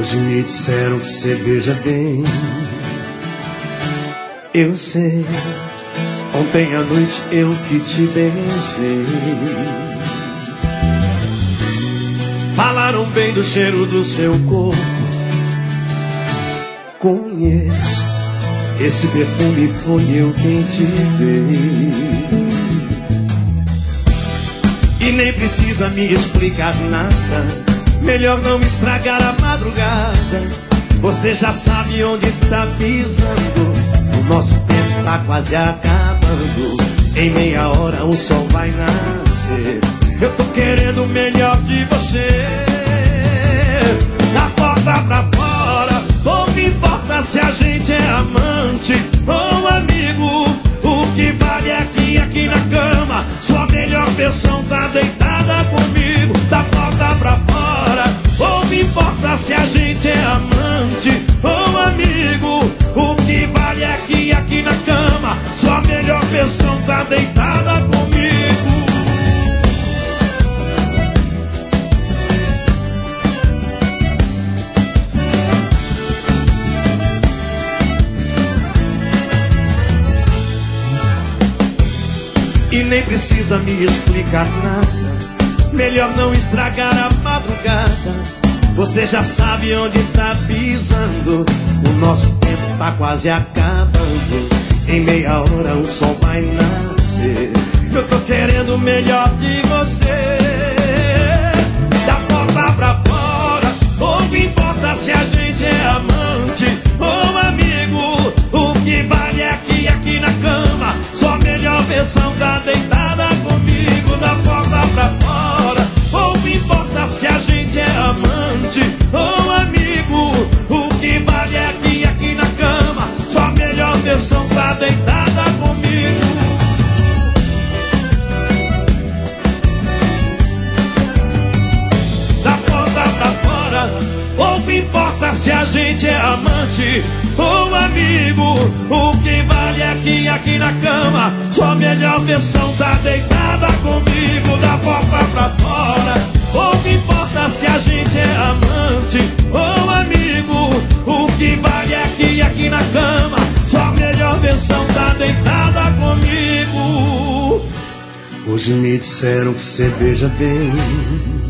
Hoje me disseram que você beija bem. Eu sei, ontem à noite eu que te beijei. Falaram bem do cheiro do seu corpo. Conheço, esse perfume foi eu quem te dei. E nem precisa me explicar nada, melhor não estragar a madrugada. Você já sabe onde tá pisando. O nosso tempo tá quase acabando. Em meia hora o sol vai nascer. Eu tô querendo o melhor de você. Da porta pra fora, pouco importa se a gente é amante ou amigo. O que vale é que aqui na cama sua melhor versão tá deitada comigo. Da porta pra fora, pouco importa se a gente é amante ou amigo. O que vale é que aqui na cama sua melhor versão tá deitada comigo. E nem precisa me explicar nada, melhor não estragar a madrugada. Você já sabe onde tá pisando. O nosso tempo tá quase acabando. Em meia hora o sol vai nascer. Eu tô querendo o melhor de você. Da porta pra fora, pouco importa se a gente é amante ou amigo. O que vale é que aqui na cama sua melhor versão tá deitada comigo. Da porta pra fora, pouco importa se a gente é amante ou amigo. O que vale é que aqui na cama sua melhor versão tá deitada comigo. Da porta pra fora, pouco importa se a gente é amante ou amigo. O que vale é que aqui na cama sua melhor versão tá deitada comigo. Da porta pra fora, pouco importa se a gente é amante ou amigo. O que vale é que aqui na cama sua melhor versão tá deitada comigo. Hoje me disseram que você beija bem.